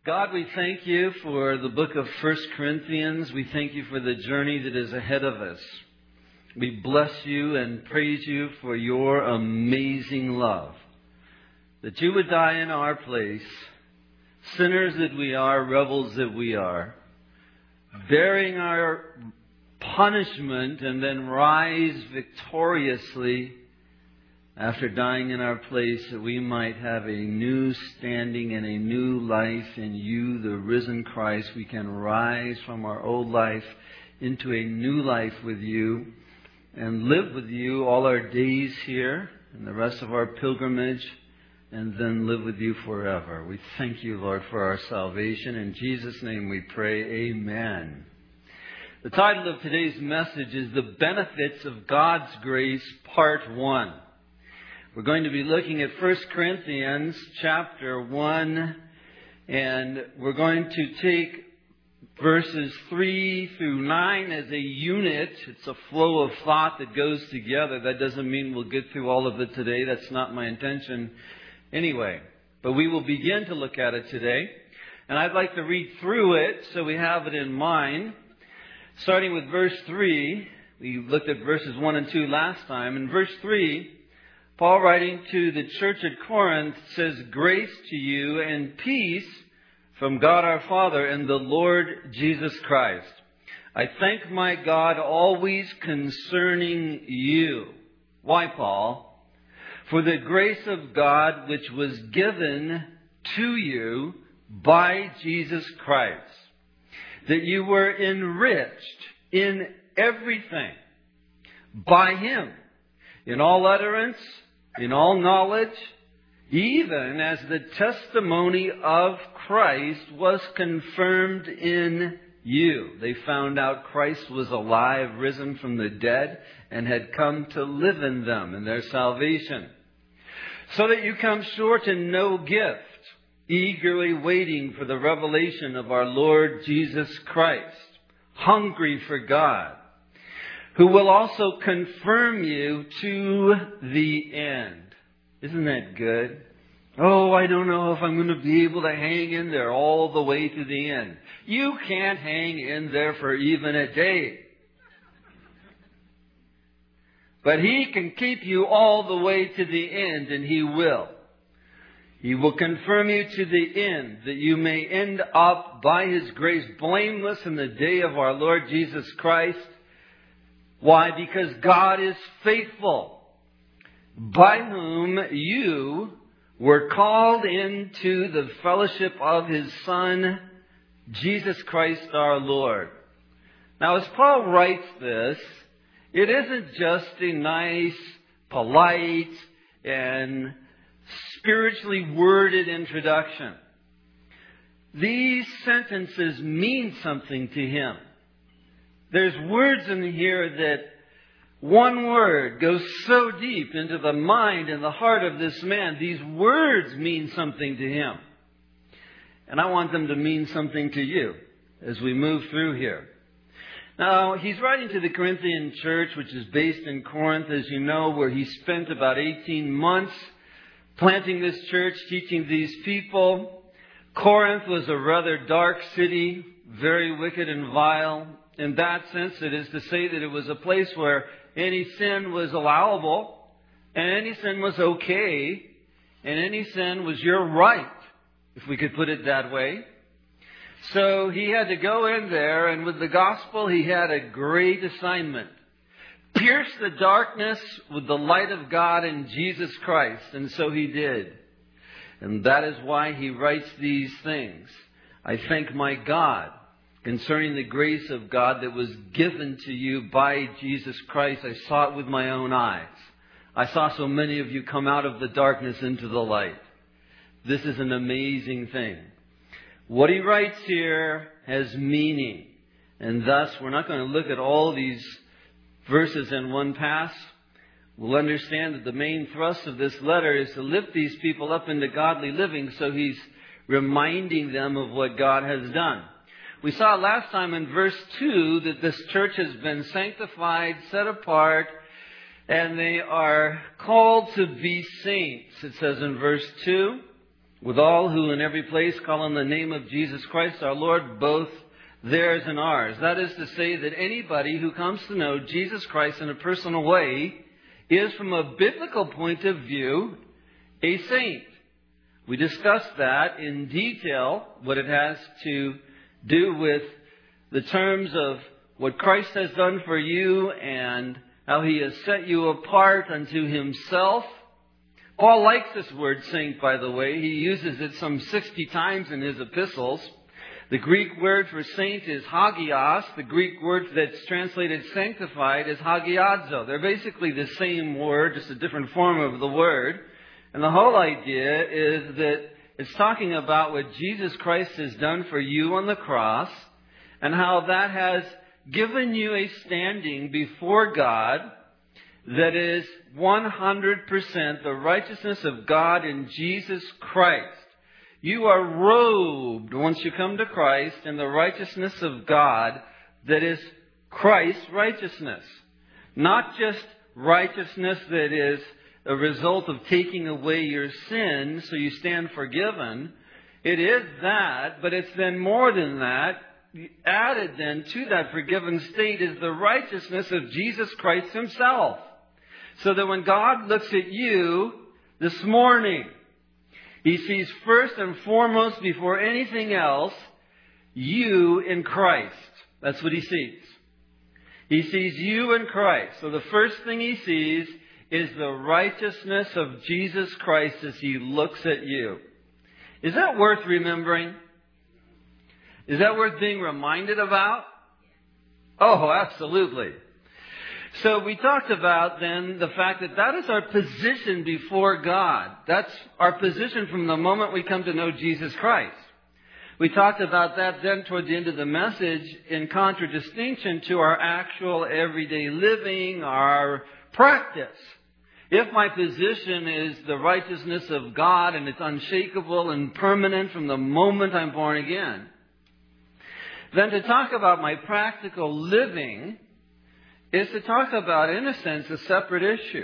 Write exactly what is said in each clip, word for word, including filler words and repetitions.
God, we thank you for the book of First Corinthians. We thank you for the journey that is ahead of us. We bless you and praise you for your amazing love. That you would die in our place, sinners that we are, rebels that we are, bearing our punishment and then rise victoriously after dying in our place, that we might have a new standing and a new life in you, the risen Christ. We can rise from our old life into a new life with you and live with you all our days here and the rest of our pilgrimage, and then live with you forever. We thank you, Lord, for our salvation. In Jesus' name we pray, amen. The title of today's message is The Benefits of God's Grace, Part one. We're going to be looking at First Corinthians chapter one, and we're going to take verses three through nine as a unit. It's a flow of thought that goes together. That doesn't mean we'll get through all of it today. That's not my intention anyway. But we will begin to look at it today. And I'd like to read through it so we have it in mind. Starting with verse three. We looked at verses one and two last time. In verse three, Paul, writing to the church at Corinth, says, "Grace to you and peace from God our Father and the Lord Jesus Christ. I thank my God always concerning you." Why, Paul? "For the grace of God which was given to you by Jesus Christ, that you were enriched in everything by Him, in all utterance, in all knowledge, even as the testimony of Christ was confirmed in you." They found out Christ was alive, risen from the dead, and had come to live in them in their salvation. "So that you come sure to no gift, eagerly waiting for the revelation of our Lord Jesus Christ, hungry for God, who will also confirm you to the end." Isn't that good? Oh, I don't know if I'm going to be able to hang in there all the way to the end. You can't hang in there for even a day. But He can keep you all the way to the end, and He will. He will confirm you to the end, that you may end up by His grace blameless in the day of our Lord Jesus Christ. Why? Because God is faithful, by whom you were called into the fellowship of His Son, Jesus Christ our Lord. Now, as Paul writes this, it isn't just a nice, polite, and spiritually worded introduction. These sentences mean something to him. There's words in here that one word goes so deep into the mind and the heart of this man. These words mean something to him. And I want them to mean something to you as we move through here. Now, he's writing to the Corinthian church, which is based in Corinth, as you know, where he spent about eighteen months planting this church, teaching these people. Corinth was a rather dark city, very wicked and vile. In that sense, it is to say that it was a place where any sin was allowable, and any sin was okay, and any sin was your right, if we could put it that way. So he had to go in there, and with the gospel, he had a great assignment. Pierce the darkness with the light of God in Jesus Christ. And so he did. And that is why he writes these things. "I thank my God concerning the grace of God that was given to you by Jesus Christ. I saw it with my own eyes. I saw so many of you come out of the darkness into the light." This is an amazing thing. What he writes here has meaning. And thus, we're not going to look at all these verses in one pass. We'll understand that the main thrust of this letter is to lift these people up into godly living, so he's reminding them of what God has done. We saw last time in verse two that this church has been sanctified, set apart, and they are called to be saints. It says in verse two, with all who in every place call on the name of Jesus Christ our Lord, both theirs and ours. That is to say that anybody who comes to know Jesus Christ in a personal way is, from a biblical point of view, a saint. We discussed that in detail, what it has to do with the terms of what Christ has done for you and how He has set you apart unto Himself. Paul likes this word saint, by the way. He uses it some sixty times in his epistles. The Greek word for saint is hagios. The Greek word that's translated sanctified is hagiadzo. They're basically the same word, just a different form of the word. And the whole idea is that it's talking about what Jesus Christ has done for you on the cross and how that has given you a standing before God that is one hundred percent the righteousness of God in Jesus Christ. You are robed, once you come to Christ, in the righteousness of God that is Christ's righteousness. Not just righteousness that is a result of taking away your sin so you stand forgiven. It is that, but it's then more than that. Added then to that forgiven state is the righteousness of Jesus Christ Himself. So that when God looks at you this morning, He sees first and foremost, before anything else, you in Christ. That's what He sees. He sees you in Christ. So the first thing He sees is the righteousness of Jesus Christ as He looks at you. Is that worth remembering? Is that worth being reminded about? Oh, absolutely. So we talked about then the fact that that is our position before God. That's our position from the moment we come to know Jesus Christ. We talked about that then toward the end of the message in contradistinction to our actual everyday living, our practice. If my position is the righteousness of God and it's unshakable and permanent from the moment I'm born again, then to talk about my practical living is to talk about, in a sense, a separate issue.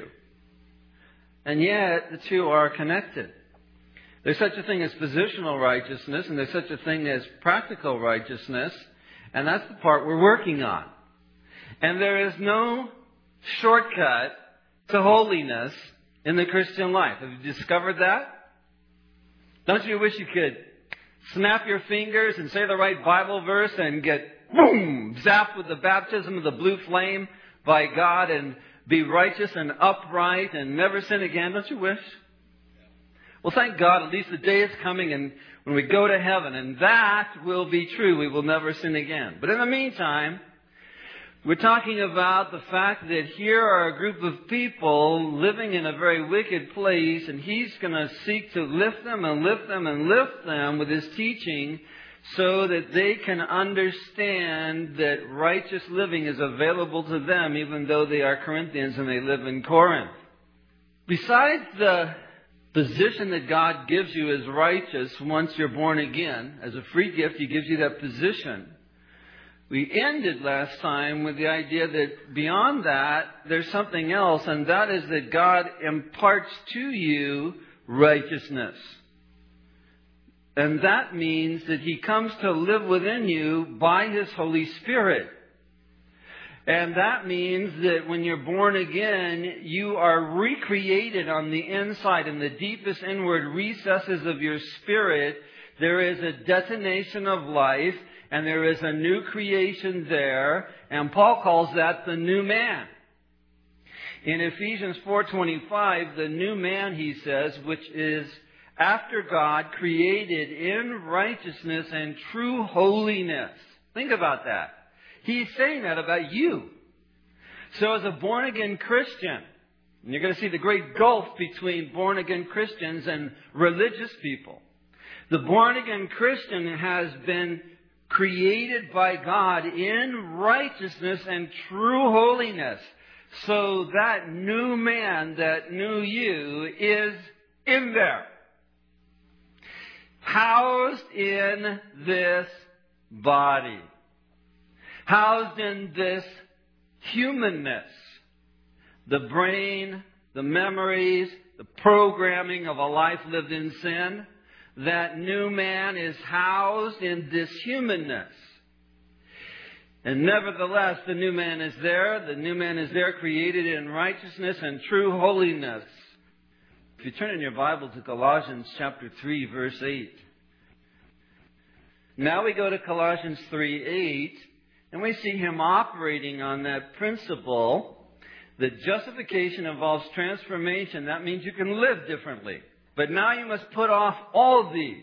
And yet, the two are connected. There's such a thing as positional righteousness, and there's such a thing as practical righteousness, and that's the part we're working on. And there is no shortcut to holiness in the Christian life. Have you discovered that? Don't you wish you could snap your fingers and say the right Bible verse and get, boom, zapped with the baptism of the blue flame by God and be righteous and upright and never sin again? Don't you wish? Well, thank God, at least the day is coming and when we go to heaven, and that will be true. We will never sin again. But in the meantime, we're talking about the fact that here are a group of people living in a very wicked place, and He's going to seek to lift them and lift them and lift them with His teaching so that they can understand that righteous living is available to them even though they are Corinthians and they live in Corinth. Besides the position that God gives you as righteous once you're born again, as a free gift, He gives you that position. We ended last time with the idea that beyond that, there's something else, and that is that God imparts to you righteousness. And that means that He comes to live within you by His Holy Spirit. And that means that when you're born again, you are recreated on the inside, in the deepest inward recesses of your spirit. There is a detonation of life, and there is a new creation there, and Paul calls that the new man. In Ephesians four twenty-five, the new man, he says, which is after God, created in righteousness and true holiness. Think about that. He's saying that about you. So as a born-again Christian, and you're going to see the great gulf between born-again Christians and religious people. The born-again Christian has been created by God in righteousness and true holiness. So that new man, that new you, is in there. Housed in this body. Housed in this humanness. The brain, the memories, the programming of a life lived in sin. that new man is housed in this humanness. And nevertheless, the new man is there. The new man is there created in righteousness and true holiness. If you turn in your Bible to Colossians chapter three, verse eight. Now we go to Colossians three eight, and we see him operating on that principle that justification involves transformation. That means you can live differently. But now you must put off all these: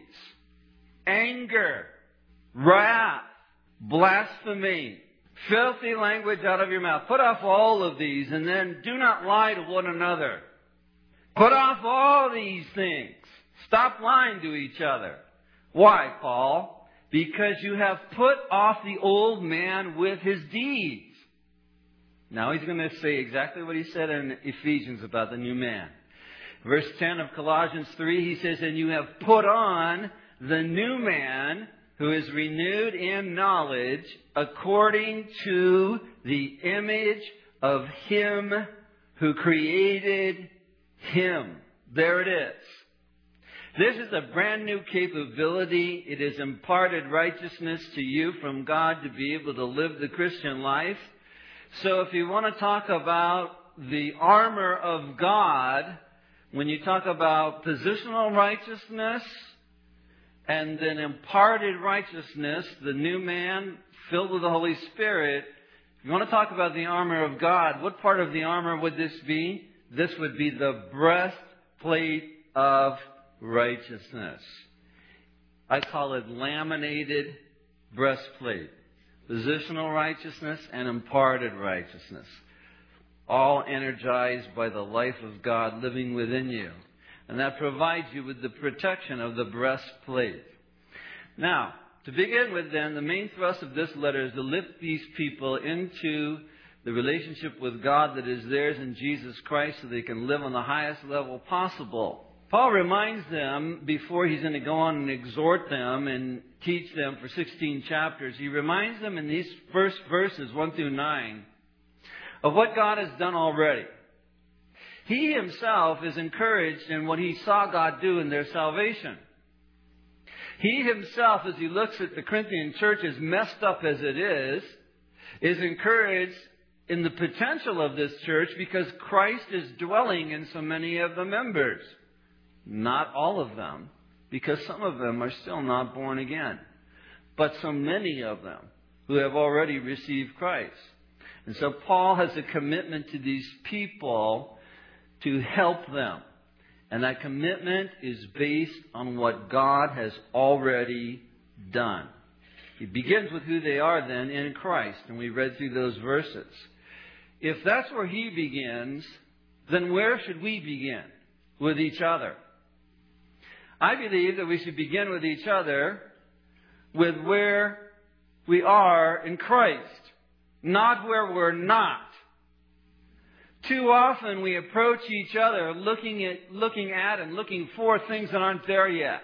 anger, wrath, blasphemy, filthy language out of your mouth. Put off all of these, and then do not lie to one another. Put off all these things. Stop lying to each other. Why, Paul? Because you have put off the old man with his deeds. Now he's going to say exactly what he said in Ephesians about the new man. Verse ten of Colossians three, he says, and you have put on the new man, who is renewed in knowledge according to the image of him who created him. There it is. This is a brand new capability. It is imparted righteousness to you from God to be able to live the Christian life. So if you want to talk about the armor of God, when you talk about positional righteousness and then imparted righteousness, the new man filled with the Holy Spirit, if you want to talk about the armor of God, what part of the armor would this be? This would be the breastplate of righteousness. I call it laminated breastplate. Positional righteousness and imparted righteousness. All energized by the life of God living within you. And that provides you with the protection of the breastplate. Now, to begin with then, the main thrust of this letter is to lift these people into the relationship with God that is theirs in Jesus Christ so they can live on the highest level possible. Paul reminds them, before he's going to go on and exhort them and teach them for sixteen chapters, he reminds them in these first verses, one through nine, of what God has done already. He himself is encouraged in what he saw God do in their salvation. He himself, as he looks at the Corinthian church as messed up as it is, is encouraged in the potential of this church because Christ is dwelling in so many of the members. Not all of them, because some of them are still not born again. But so many of them who have already received Christ. And so Paul has a commitment to these people to help them. And that commitment is based on what God has already done. He begins with who they are then in Christ. And we read through those verses. If that's where he begins, then where should we begin? With each other. I believe that we should begin with each other with where we are in Christ, not where we're not. Too often we approach each other looking at, looking at and looking for things that aren't there yet.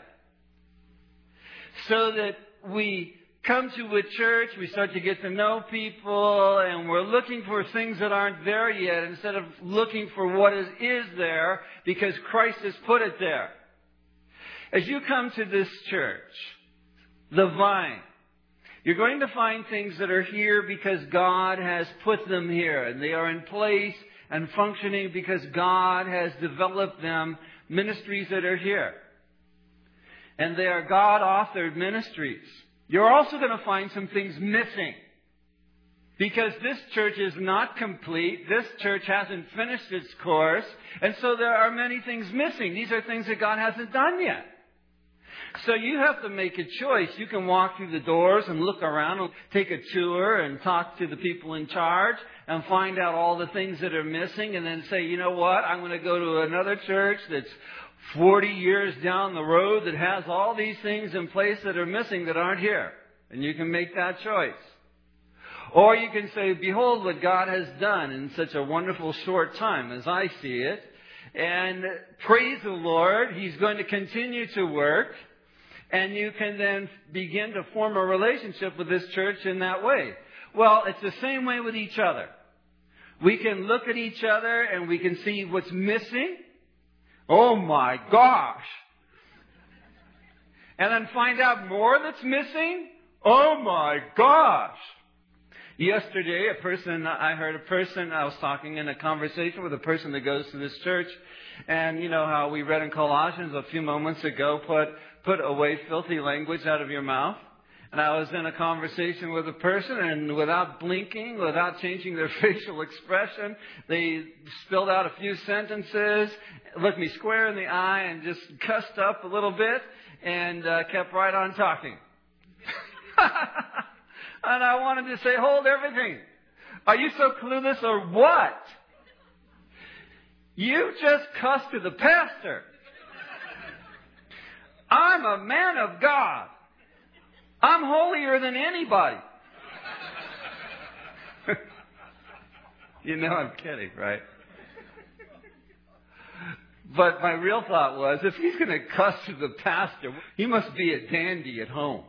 So that we come to a church, we start to get to know people, and we're looking for things that aren't there yet instead of looking for what is, is there because Christ has put it there. As you come to this church, the Vine, you're going to find things that are here because God has put them here, and they are in place and functioning because God has developed them, ministries that are here. And they are God-authored ministries. You're also going to find some things missing. Because this church is not complete. This church hasn't finished its course. And so there are many things missing. These are things that God hasn't done yet. So you have to make a choice. You can walk through the doors and look around and take a tour and talk to the people in charge and find out all the things that are missing and then say, you know what, I'm going to go to another church that's forty years down the road that has all these things in place that are missing that aren't here. And you can make that choice. Or you can say, behold what God has done in such a wonderful short time as I see it. And praise the Lord, He's going to continue to work. And you can then begin to form a relationship with this church in that way. Well, it's the same way with each other. We can look at each other and we can see what's missing. Oh my gosh! and then find out more that's missing? Oh my gosh! Yesterday, a person, I heard a person, I was talking in a conversation with a person that goes to this church, and you know how we read in Colossians a few moments ago, put, put away filthy language out of your mouth. And I was in a conversation with a person, and without blinking, without changing their facial expression, they spilled out a few sentences, looked me square in the eye, and just cussed up a little bit, and uh, kept right on talking. And I wanted to say, hold everything. Are you so clueless or what? You just cussed to the pastor. I'm a man of God. I'm holier than anybody. You know I'm kidding, right? But my real thought was, if he's going to cuss to the pastor, he must be a dandy at home.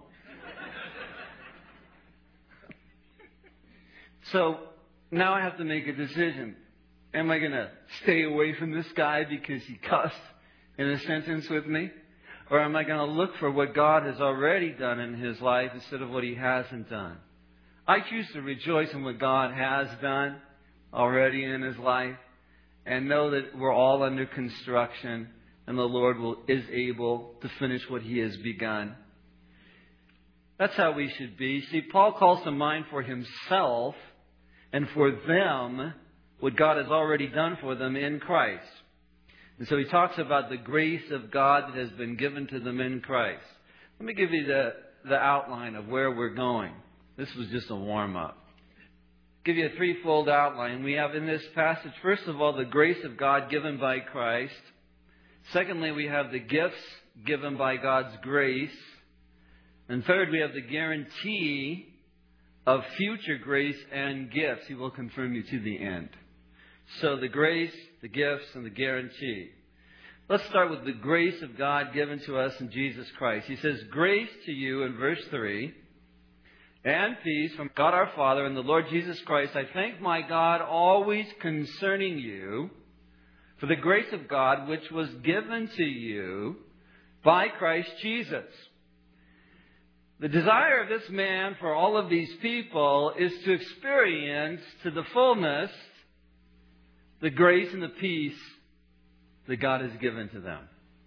So now I have to make a decision. Am I going to stay away from this guy because he cussed in a sentence with me? Or am I going to look for what God has already done in his life instead of what he hasn't done? I choose to rejoice in what God has done already in his life and know that we're all under construction and the Lord will, is able to finish what he has begun. That's how we should be. See, Paul calls to mind for himself and for them what God has already done for them in Christ. And so he talks about the grace of God that has been given to them in Christ. Let me give you the, the outline of where we're going. This was just a warm-up. Give you a threefold outline. We have in this passage, first of all, the grace of God given by Christ. Secondly, we have the gifts given by God's grace. And third, we have the guarantee of future grace and gifts. He will confirm you to the end. So the grace, the gifts, and the guarantee. Let's start with the grace of God given to us in Jesus Christ. He says, grace to you in verse three, and peace from God our Father and the Lord Jesus Christ. I thank my God always concerning you for the grace of God which was given to you by Christ Jesus. The desire of this man for all of these people is to experience to the fullness the grace and the peace that God has given to them.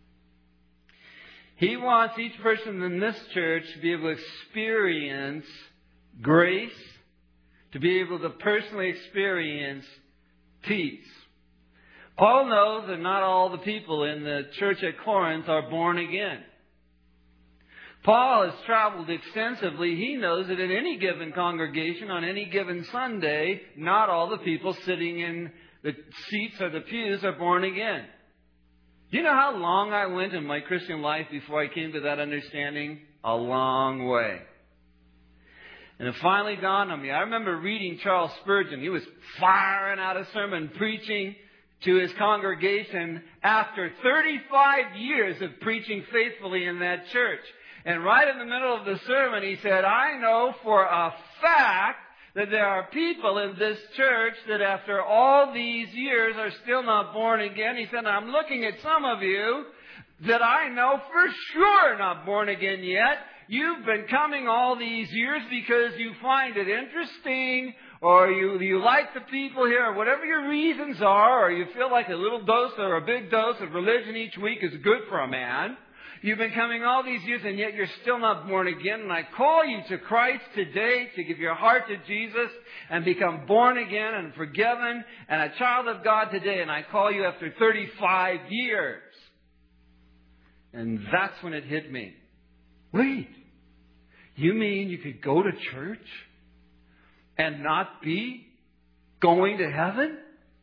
He wants each person in this church to be able to experience grace, to be able to personally experience peace. Paul knows that not all the people in the church at Corinth are born again. Paul has traveled extensively. He knows that in any given congregation, on any given Sunday, not all the people sitting in the seats or the pews are born again. Do you know how long I went in my Christian life before I came to that understanding? A long way. And it finally dawned on me. I remember reading Charles Spurgeon. He was firing out a sermon, preaching to his congregation after thirty-five years of preaching faithfully in that church. And right in the middle of the sermon, he said, I know for a fact that there are people in this church that after all these years are still not born again. He said, I'm looking at some of you that I know for sure not born again yet. You've been coming all these years because you find it interesting, or you, you like the people here, or whatever your reasons are, or you feel like a little dose or a big dose of religion each week is good for a man. You've been coming all these years and yet you're still not born again. And I call you to Christ today to give your heart to Jesus and become born again and forgiven and a child of God today. And I call you after thirty-five years. And that's when it hit me. Wait, you mean you could go to church and not be going to heaven?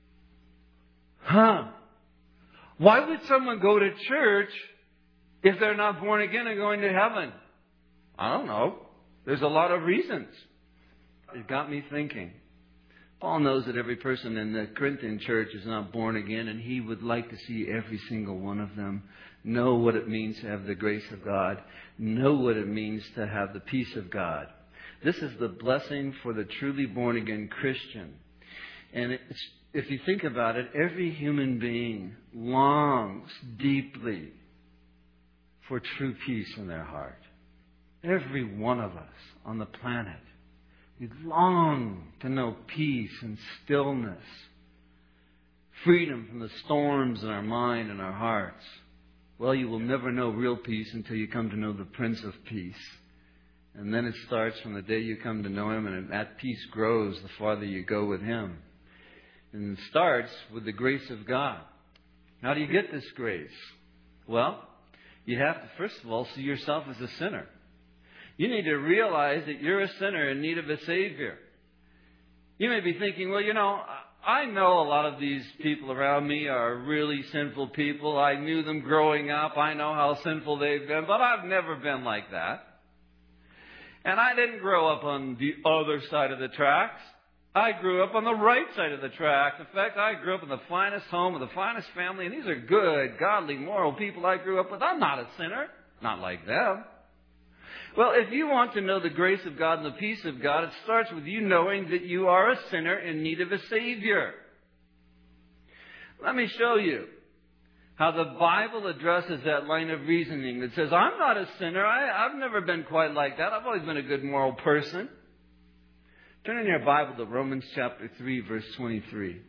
Huh. Why would someone go to church if they're not born again and going to heaven? I don't know. There's a lot of reasons. It got me thinking. Paul knows that every person in the Corinthian church is not born again, and he would like to see every single one of them know what it means to have the grace of God, know what it means to have the peace of God. This is the blessing for the truly born again Christian. And it's, if you think about it, every human being longs deeply for true peace in their heart. Every one of us on the planet, we long to know peace and stillness, freedom from the storms in our mind and our hearts. Well, you will never know real peace until you come to know the Prince of Peace. And then it starts from the day you come to know Him, and that peace grows the farther you go with Him. And it starts with the grace of God. How do you get this grace? Well, you have to, first of all, see yourself as a sinner. You need to realize that you're a sinner in need of a Savior. You may be thinking, well, you know, I know a lot of these people around me are really sinful people. I knew them growing up. I know how sinful they've been, but I've never been like that. And I didn't grow up on the other side of the tracks. I grew up on the right side of the tracks. In fact, I grew up in the finest home with the finest family, and these are good, godly, moral people I grew up with. I'm not a sinner. Not like them. Well, if you want to know the grace of God and the peace of God, it starts with you knowing that you are a sinner in need of a Savior. Let me show you how the Bible addresses that line of reasoning that says, I'm not a sinner. I, I've never been quite like that. I've always been a good moral person. Turn in your Bible to Romans chapter three, verse twenty-three.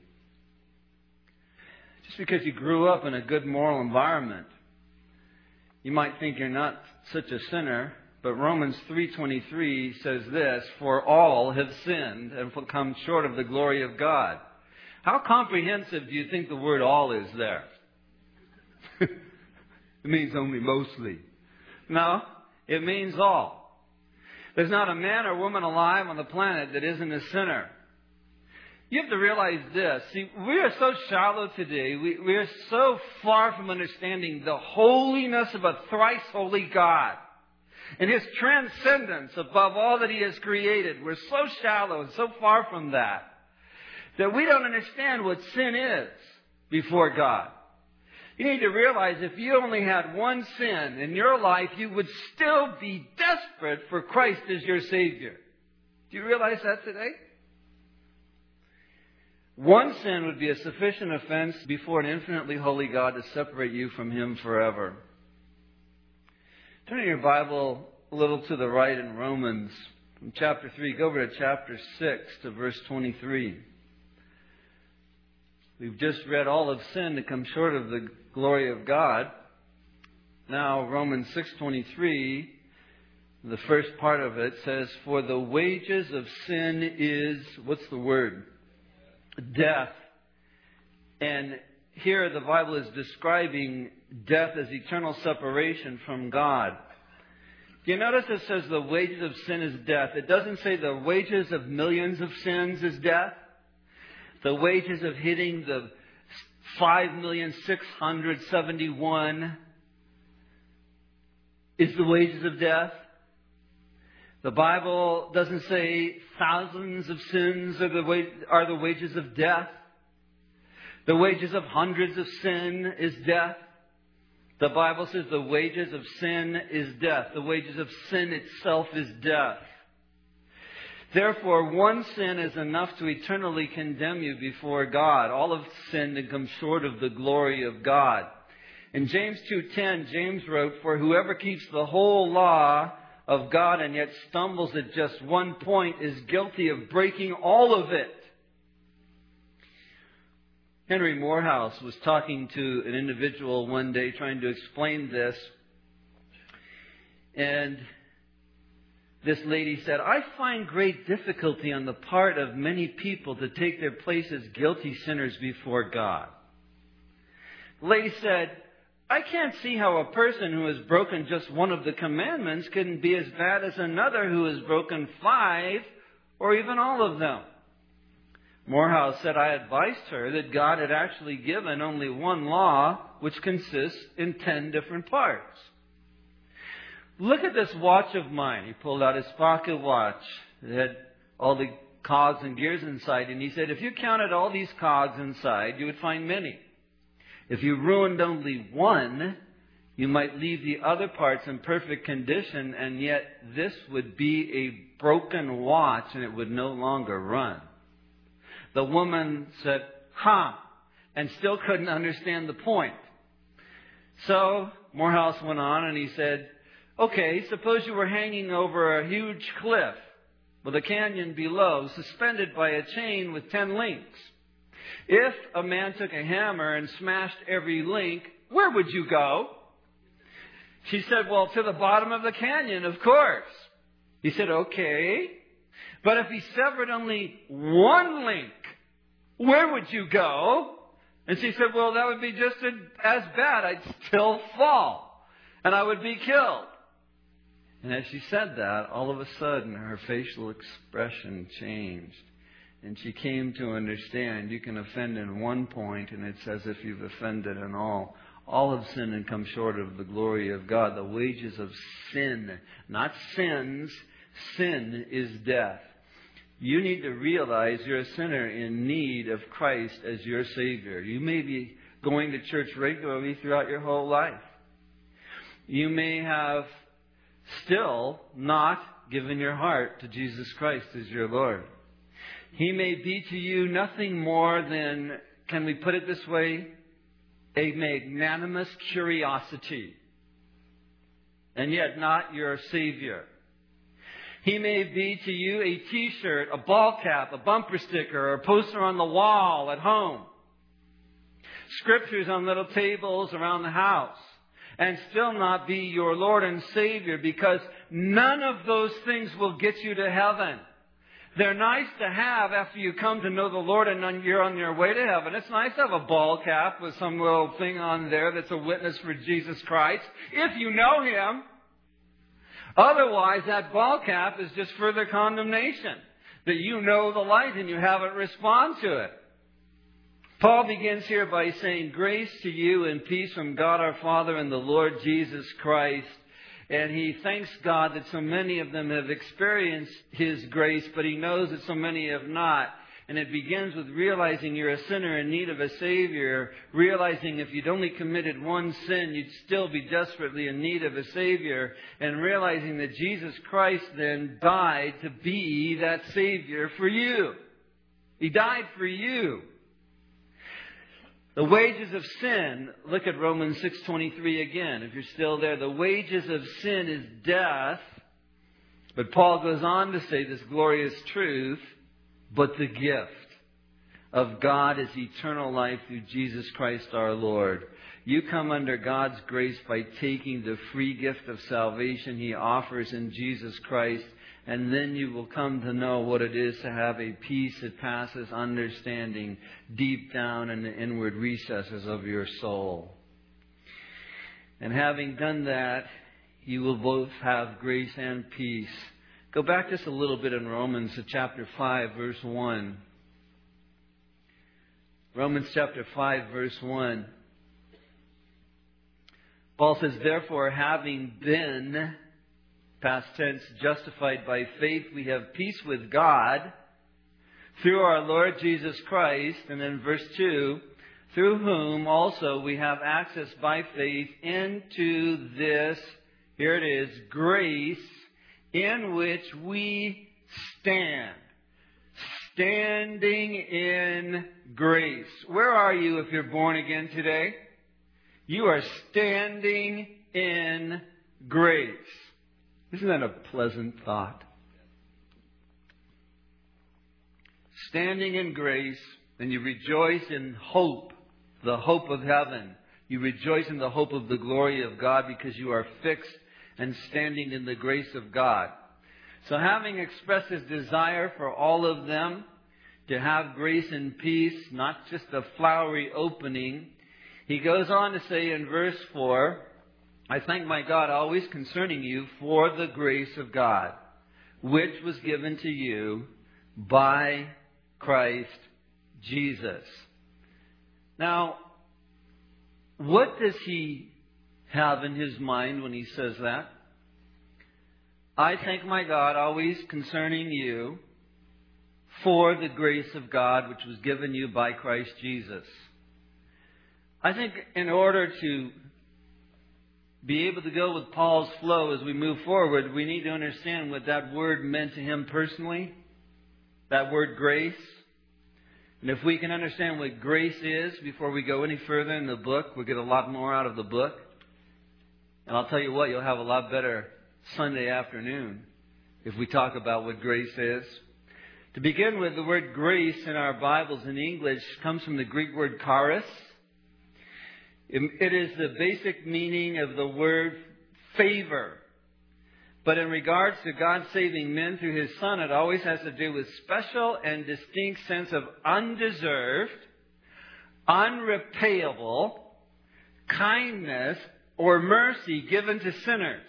Just because you grew up in a good moral environment, you might think you're not such a sinner. But Romans three twenty-three says this, for all have sinned and come short of the glory of God. How comprehensive do you think the word all is there? It means only mostly. No, it means all. There's not a man or woman alive on the planet that isn't a sinner. You have to realize this. See, we are so shallow today. We, we are so far from understanding the holiness of a thrice holy God and His transcendence above all that He has created. We're so shallow and so far from that that we don't understand what sin is before God. You need to realize if you only had one sin in your life, you would still be desperate for Christ as your Savior. Do you realize that today? One sin would be a sufficient offense before an infinitely holy God to separate you from Him forever. Turn in your Bible a little to the right in Romans, from chapter three. Go over to chapter six to verse twenty-three. We've just read all have sinned to come short of the glory of God. Now, Romans six twenty-three, the first part of it says, for the wages of sin is, what's the word? Death. And here the Bible is describing death as eternal separation from God. Do you notice it says the wages of sin is death? It doesn't say the wages of millions of sins is death. The wages of hitting the five million six hundred seventy-one is the wages of death. The Bible doesn't say thousands of sins are the, wa- are the wages of death. The wages of hundreds of sin is death. The Bible says the wages of sin is death. The wages of sin itself is death. Therefore, one sin is enough to eternally condemn you before God. All have sinned and come short of the glory of God. In James two ten, James wrote, for whoever keeps the whole law of God and yet stumbles at just one point is guilty of breaking all of it. Henry Morehouse was talking to an individual one day trying to explain this. And this lady said, I find great difficulty on the part of many people to take their place as guilty sinners before God. The lady said, I can't see how a person who has broken just one of the commandments can be as bad as another who has broken five or even all of them. Morehouse said, I advised her that God had actually given only one law, which consists in ten different parts. Look at this watch of mine. He pulled out his pocket watch. It had all the cogs and gears inside. And he said, if you counted all these cogs inside, you would find many. If you ruined only one, you might leave the other parts in perfect condition, and yet this would be a broken watch and it would no longer run. The woman said, huh, and still couldn't understand the point. So Morehouse went on and he said, okay, suppose you were hanging over a huge cliff with a canyon below, suspended by a chain with ten links. If a man took a hammer and smashed every link, where would you go? She said, well, to the bottom of the canyon, of course. He said, okay. But if he severed only one link, where would you go? And she said, well, that would be just as bad. I'd still fall. And I would be killed. And as she said that, all of a sudden, her facial expression changed. And she came to understand you can offend in one point, and it's as if you've offended in all. All have sinned and come short of the glory of God. The wages of sin, not sins, sin is death. You need to realize you're a sinner in need of Christ as your Savior. You may be going to church regularly throughout your whole life. You may have still not given your heart to Jesus Christ as your Lord. He may be to you nothing more than, can we put it this way, a magnanimous curiosity, and yet not your Savior. He may be to you a t-shirt, a ball cap, a bumper sticker, or a poster on the wall at home. Scriptures on little tables around the house. And still not be your Lord and Savior, because none of those things will get you to heaven. They're nice to have after you come to know the Lord and you're on your way to heaven. It's nice to have a ball cap with some little thing on there that's a witness for Jesus Christ, if you know Him. Otherwise, that ball cap is just further condemnation. That you know the light and you haven't responded to it. Paul begins here by saying, grace to you and peace from God our Father and the Lord Jesus Christ. And he thanks God that so many of them have experienced His grace, but he knows that so many have not. And it begins with realizing you're a sinner in need of a Savior. Realizing if you'd only committed one sin, you'd still be desperately in need of a Savior. And realizing that Jesus Christ then died to be that Savior for you. He died for you. The wages of sin, look at Romans six twenty-three again, if you're still there. The wages of sin is death. But Paul goes on to say this glorious truth, but the gift of God is eternal life through Jesus Christ our Lord. You come under God's grace by taking the free gift of salvation He offers in Jesus Christ. And then you will come to know what it is to have a peace that passes understanding deep down in the inward recesses of your soul. And having done that, you will both have grace and peace. Go back just a little bit in Romans to chapter five, verse one. Romans chapter five, verse one. Paul says, therefore, having been, past tense, justified by faith, we have peace with God through our Lord Jesus Christ. And then verse two, through whom also we have access by faith into this, here it is, grace in which we stand. Standing in grace. Where are you if you're born again today? You are standing in grace. Isn't that a pleasant thought? Standing in grace, and you rejoice in hope, the hope of heaven. You rejoice in the hope of the glory of God because you are fixed and standing in the grace of God. So having expressed his desire for all of them to have grace and peace, not just a flowery opening, he goes on to say in verse four, I thank my God always concerning you for the grace of God, which was given to you by Christ Jesus. Now, what does he have in his mind when he says that? I thank my God always concerning you for the grace of God which was given you by Christ Jesus. I think in order to be able to go with Paul's flow as we move forward, we need to understand what that word meant to him personally. That word grace. And if we can understand what grace is before we go any further in the book, we'll get a lot more out of the book. And I'll tell you what, you'll have a lot better Sunday afternoon if we talk about what grace is. To begin with, the word grace in our Bibles in English comes from the Greek word charis. It is the basic meaning of the word favor. But in regards to God saving men through His Son, it always has to do with special and distinct sense of undeserved, unrepayable kindness or mercy given to sinners.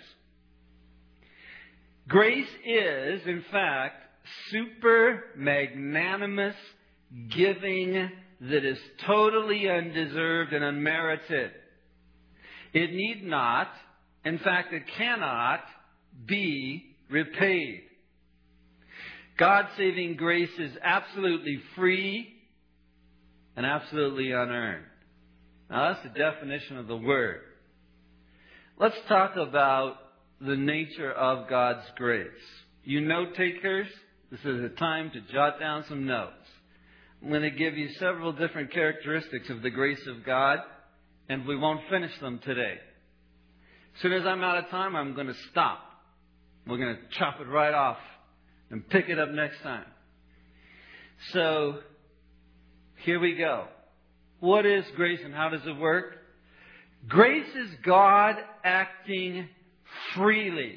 Grace is, in fact, super magnanimous giving that is totally undeserved and unmerited. It need not, in fact, it cannot be repaid. God-saving grace is absolutely free and absolutely unearned. Now, that's the definition of the word. Let's talk about the nature of God's grace. You note takers, this is a time to jot down some notes. I'm going to give you several different characteristics of the grace of God, and we won't finish them today. As soon as I'm out of time, I'm going to stop. We're going to chop it right off and pick it up next time. So, here we go. What is grace and how does it work? Grace is God acting freely.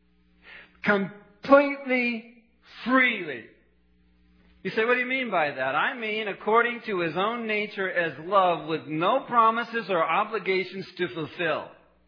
Completely freely. You say, what do you mean by that? I mean, according to His own nature as love, with no promises or obligations to fulfill.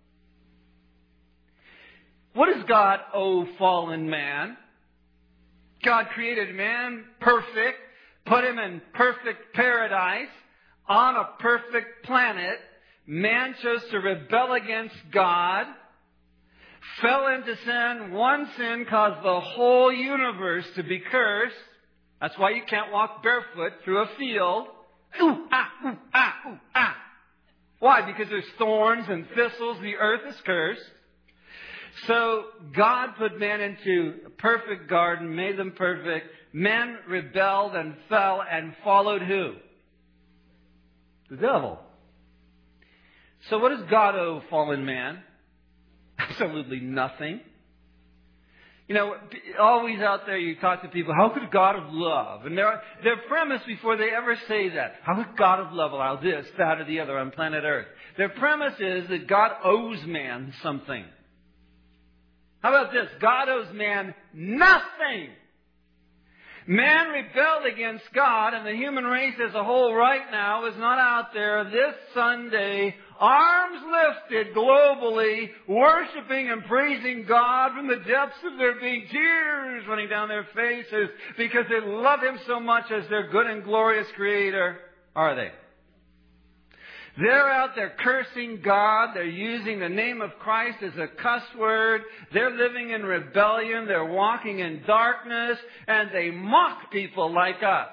What does God owe fallen man? God created man perfect, put him in perfect paradise, on a perfect planet. Man chose to rebel against God, fell into sin. One sin caused the whole universe to be cursed. That's why you can't walk barefoot through a field. Ooh, ah, ooh, ah, ooh, ah. Why? Because there's thorns and thistles. The earth is cursed. So God put man into a perfect garden, made them perfect. Men rebelled and fell and followed who? The devil. So what does God owe fallen man? Absolutely nothing. You know, always out there you talk to people, how could God of love? And their, their premise before they ever say that, how could God of love allow this, that, or the other on planet Earth? Their premise is that God owes man something. How about this? God owes man nothing. Man rebelled against God, and the human race as a whole right now is not out there this Sunday, arms lifted globally, worshiping and praising God from the depths of their being, tears running down their faces because they love Him so much as their good and glorious Creator. Are they? They're out there cursing God. They're using the name of Christ as a cuss word. They're living in rebellion. They're walking in darkness. And they mock people like us.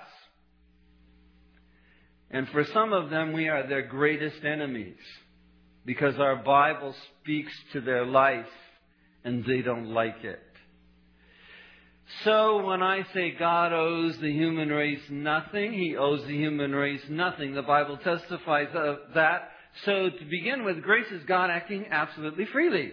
And for some of them, we are their greatest enemies. Because our Bible speaks to their life and they don't like it. So when I say God owes the human race nothing, He owes the human race nothing. The Bible testifies of that. So to begin with, grace is God acting absolutely freely.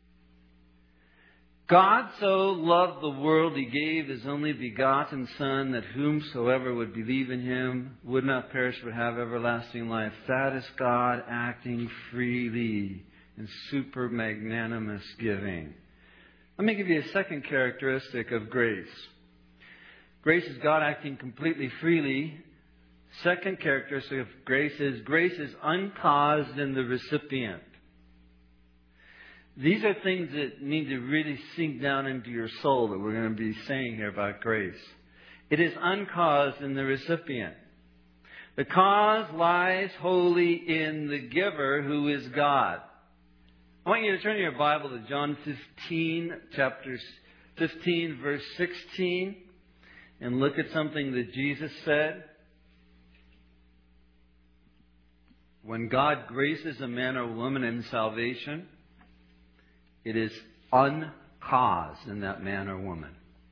God so loved the world, He gave His only begotten Son, that whomsoever would believe in Him would not perish but have everlasting life. That is God acting freely in super magnanimous giving. Let me give you a second characteristic of grace. Grace is God acting completely freely. Second characteristic of grace is grace is uncaused in the recipient. These are things that need to really sink down into your soul that we're going to be saying here about grace. It is uncaused in the recipient. The cause lies wholly in the giver, who is God. I want you to turn your Bible to John fifteen, chapter fifteen, verse sixteen, and look at something that Jesus said. When God graces a man or woman in salvation, it is uncaused in that man or woman.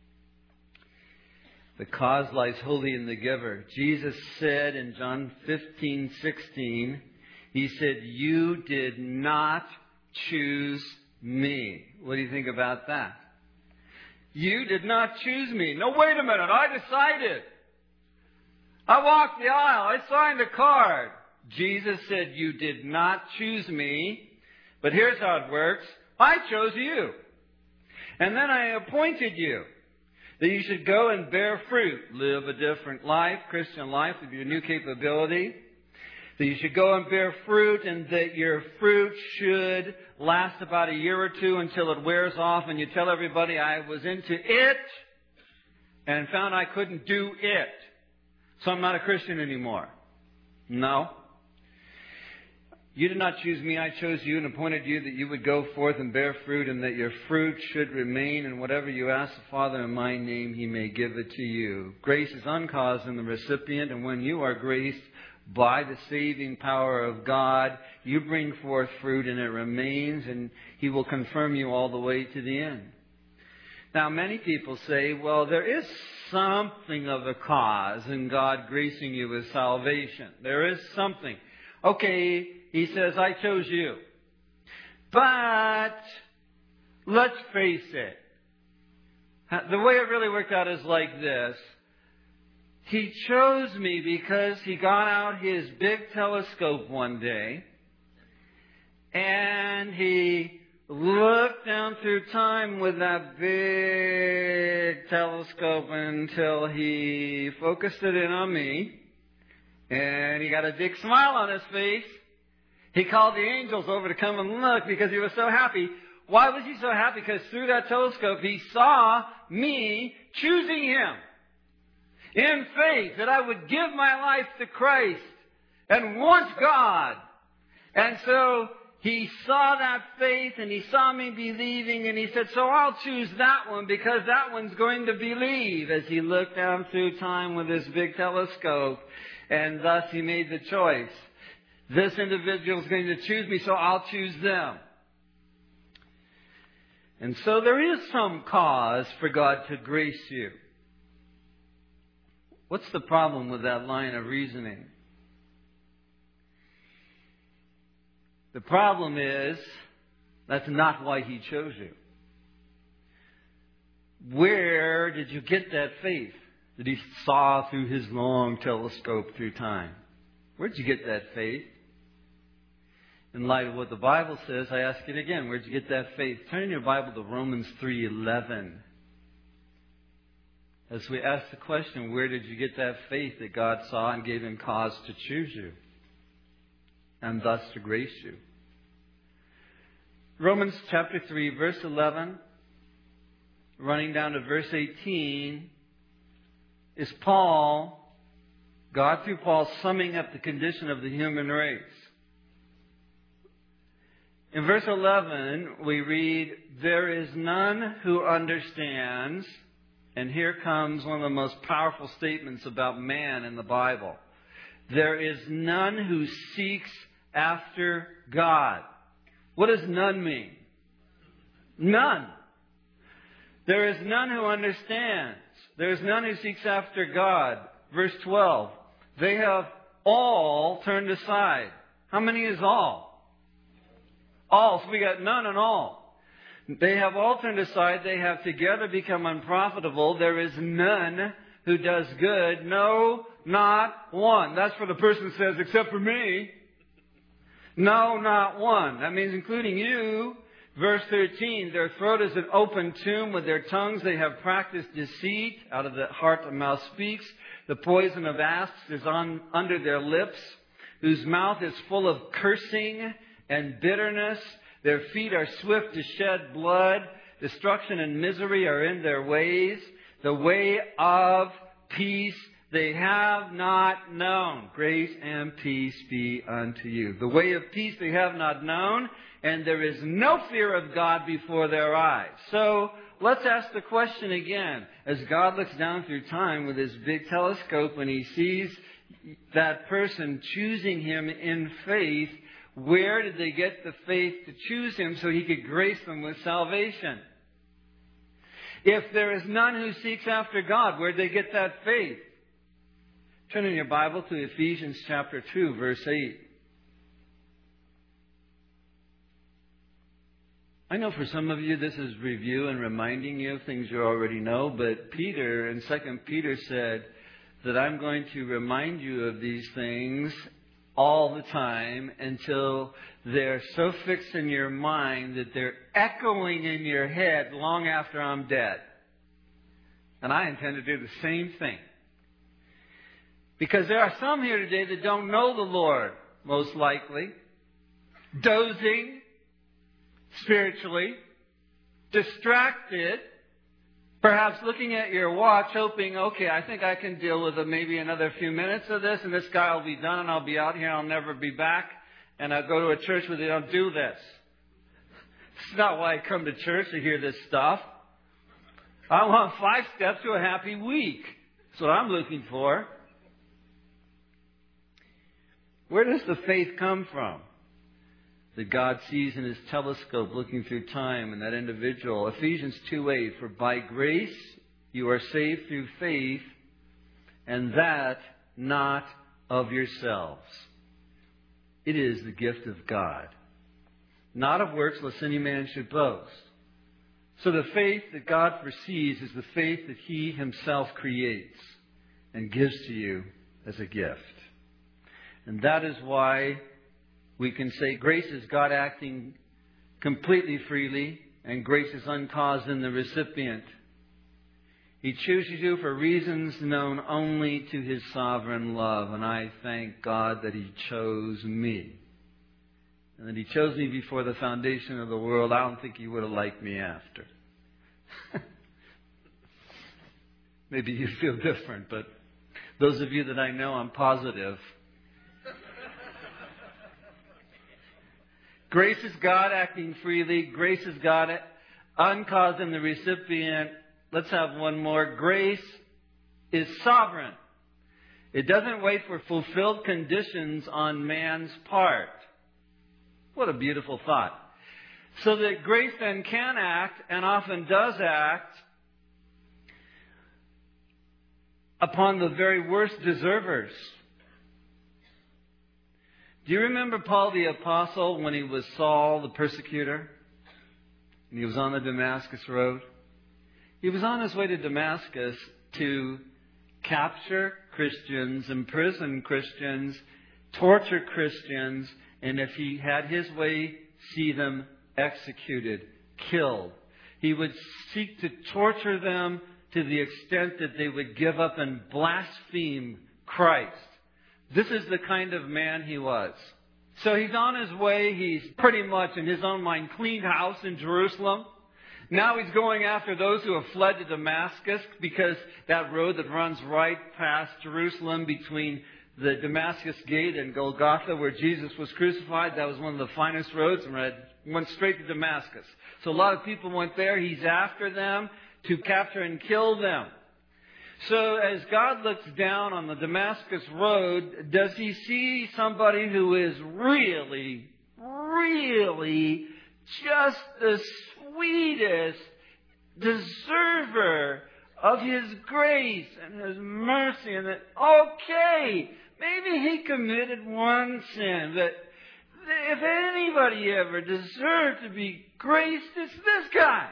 The cause lies wholly in the giver. Jesus said in John fifteen, sixteen, He said, "You did not choose me. What do you think about that? You did not choose me. No, wait a minute. I decided. I walked the aisle. I signed a card. Jesus said, you did not choose me. But here's how it works. I chose you. And then I appointed you. That you should go and bear fruit. Live a different life, Christian life, with your new capability. That you should go and bear fruit, and that your fruit should last about a year or two until it wears off and you tell everybody I was into it and found I couldn't do it. So I'm not a Christian anymore. No. You did not choose me. I chose you and appointed you that you would go forth and bear fruit, and that your fruit should remain, and whatever you ask the Father in my name, He may give it to you. Grace is uncaused in the recipient, and when you are graced by the saving power of God, you bring forth fruit, and it remains, and He will confirm you all the way to the end. Now, many people say, well, there is something of a cause in God gracing you with salvation. There is something. Okay, He says, I chose you. But let's face it. The way it really worked out is like this. He chose me because He got out His big telescope one day and He looked down through time with that big telescope until He focused it in on me, and He got a big smile on His face. He called the angels over to come and look because He was so happy. Why was He so happy? Because through that telescope He saw me choosing Him in faith, that I would give my life to Christ and want God. And so He saw that faith, and He saw me believing, and He said, so I'll choose that one because that one's going to believe, as He looked down through time with His big telescope. And thus He made the choice. This individual is going to choose me, so I'll choose them. And so there is some cause for God to grace you. What's the problem with that line of reasoning? The problem is, that's not why He chose you. Where did you get that faith that He saw through His long telescope through time? Where did you get that faith? In light of what the Bible says, I ask it again, where did you get that faith? Turn in your Bible to Romans three eleven. As we ask the question, where did you get that faith that God saw and gave Him cause to choose you, and thus to grace you? Romans chapter three, verse eleven, running down to verse eighteen, is Paul, God through Paul, summing up the condition of the human race. In verse eleven, we read, there is none who understands. And here comes one of the most powerful statements about man in the Bible. There is none who seeks after God. What does none mean? None. There is none who understands. There is none who seeks after God. Verse twelve. They have all turned aside. How many is all? All. So we got none and all. They have all turned aside. They have together become unprofitable. There is none who does good. No, not one. That's what the person says, except for me. No, not one. That means including you. Verse thirteen, their throat is an open tomb. With their tongues they have practiced deceit. Out of the heart the mouth speaks. The poison of asps is on under their lips, whose mouth is full of cursing and bitterness. Their feet are swift to shed blood. Destruction and misery are in their ways. The way of peace they have not known. Grace and peace be unto you. The way of peace they have not known, and there is no fear of God before their eyes. So let's ask the question again. As God looks down through time with His big telescope and He sees that person choosing Him in faith, where did they get the faith to choose Him so He could grace them with salvation? If there is none who seeks after God, where did they get that faith? Turn in your Bible to Ephesians chapter two, verse eight. I know for some of you this is review and reminding you of things you already know, but Peter in Second Peter said that I'm going to remind you of these things all the time until they're so fixed in your mind that they're echoing in your head long after I'm dead. And I intend to do the same thing. Because there are some here today that don't know the Lord, most likely. Dozing spiritually, distracted, perhaps looking at your watch, hoping, okay, I think I can deal with maybe another few minutes of this, and this guy will be done, and I'll be out here, and I'll never be back, and I'll go to a church where they don't do this. It's not why I come to church to hear this stuff. I want five steps to a happy week. That's what I'm looking for. Where does the faith come from? That God sees in His telescope looking through time in that individual. Ephesians two eight, for by grace you are saved through faith, and that not of yourselves. It is the gift of God. Not of works, lest any man should boast. So the faith that God foresees is the faith that He Himself creates and gives to you as a gift. And that is why we can say grace is God acting completely freely, and grace is uncaused in the recipient. He chooses you for reasons known only to His sovereign love. And I thank God that He chose me. And that He chose me before the foundation of the world. I don't think He would have liked me after. Maybe you feel different, but those of you that I know, I'm positive. Grace is God acting freely. Grace is God uncaused in the recipient. Let's have one more. Grace is sovereign. It doesn't wait for fulfilled conditions on man's part. What a beautiful thought. So that grace then can act, and often does act, upon the very worst deservers. Do you remember Paul the Apostle when he was Saul the persecutor? And he was on the Damascus road? He was on his way to Damascus to capture Christians, imprison Christians, torture Christians, and if he had his way, see them executed, killed. He would seek to torture them to the extent that they would give up and blaspheme Christ. This is the kind of man he was. So he's on his way. He's pretty much, in his own mind, cleaned house in Jerusalem. Now he's going after those who have fled to Damascus, because that road that runs right past Jerusalem between the Damascus Gate and Golgotha, where Jesus was crucified, that was one of the finest roads, and went straight to Damascus. So a lot of people went there. He's after them to capture and kill them. So as God looks down on the Damascus road, does He see somebody who is really, really just the sweetest deserver of His grace and His mercy? And that, okay, maybe he committed one sin, but if anybody ever deserved to be graced, it's this guy.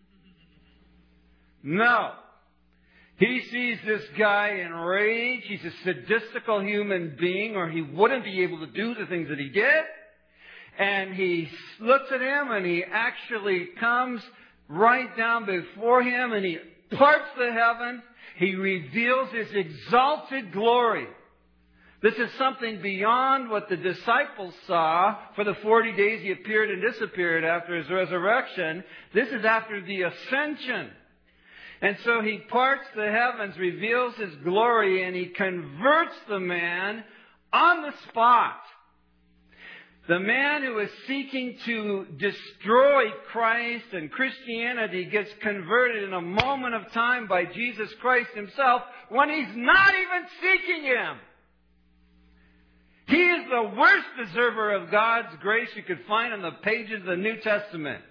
No. He sees this guy in rage. He's a sadistical human being, or he wouldn't be able to do the things that he did. And he looks at him, and he actually comes right down before him, and he parts the heavens. He reveals His exalted glory. This is something beyond what the disciples saw for the forty days He appeared and disappeared after His resurrection. This is after the ascension. And so He parts the heavens, reveals His glory, and He converts the man on the spot. The man who is seeking to destroy Christ and Christianity gets converted in a moment of time by Jesus Christ Himself when He's not even seeking Him. He is the worst deserver of God's grace you could find in the pages of the New Testament.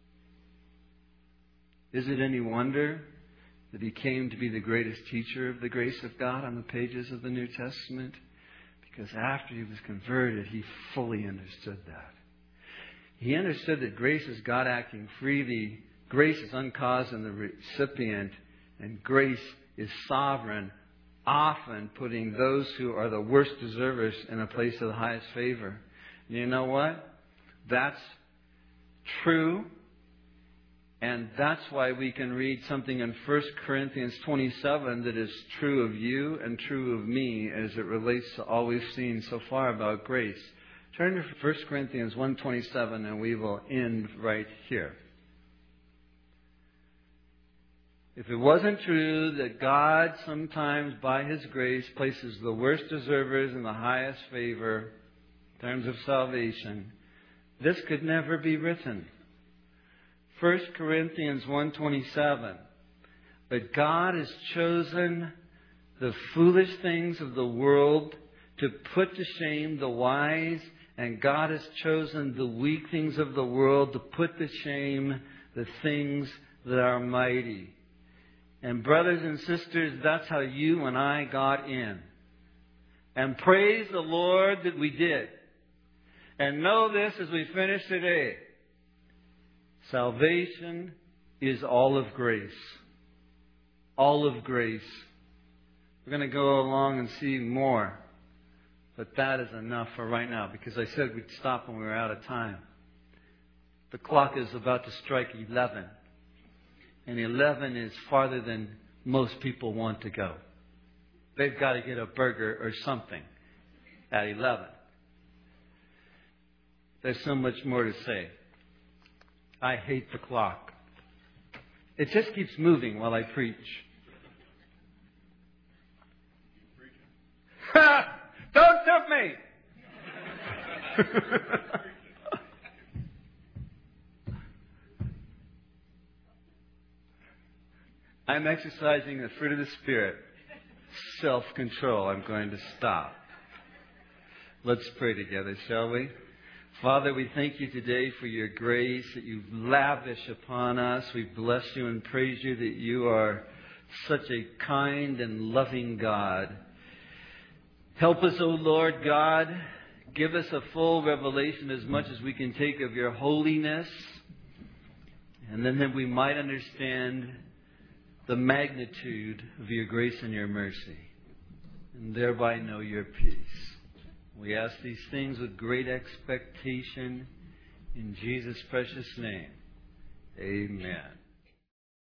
Is it any wonder that He came to be the greatest teacher of the grace of God on the pages of the New Testament? Because after He was converted, He fully understood that. He understood that grace is God acting freely. Grace is uncaused in the recipient. And grace is sovereign, often putting those who are the worst deservers in a place of the highest favor. And you know what? That's true. And that's why we can read something in First Corinthians twenty-seven that is true of you and true of me as it relates to all we've seen so far about grace. Turn to First Corinthians one twenty-seven and we will end right here. If it wasn't true that God sometimes by His grace places the worst deservers in the highest favor in terms of salvation, this could never be written. First Corinthians one twenty-seven. But God has chosen the foolish things of the world to put to shame the wise, and God has chosen the weak things of the world to put to shame the things that are mighty. And brothers and sisters, that's how you and I got in. And praise the Lord that we did. And know this as we finish today. Salvation is all of grace. All of grace. We're going to go along and see more. But that is enough for right now, because I said we'd stop when we were out of time. The clock is about to strike eleven. And eleven is farther than most people want to go. They've got to get a burger or something at eleven. There's so much more to say. I hate the clock. It just keeps moving while I preach. Ha! Don't tempt me! I'm exercising the fruit of the Spirit. Self-control. I'm going to stop. Let's pray together, shall we? Father, we thank you today for your grace that you lavish upon us. We bless you and praise you that you are such a kind and loving God. Help us, O Lord God. Give us a full revelation as much as we can take of your holiness. And then that we might understand the magnitude of your grace and your mercy, and thereby know your peace. We ask these things with great expectation in Jesus' precious name. Amen.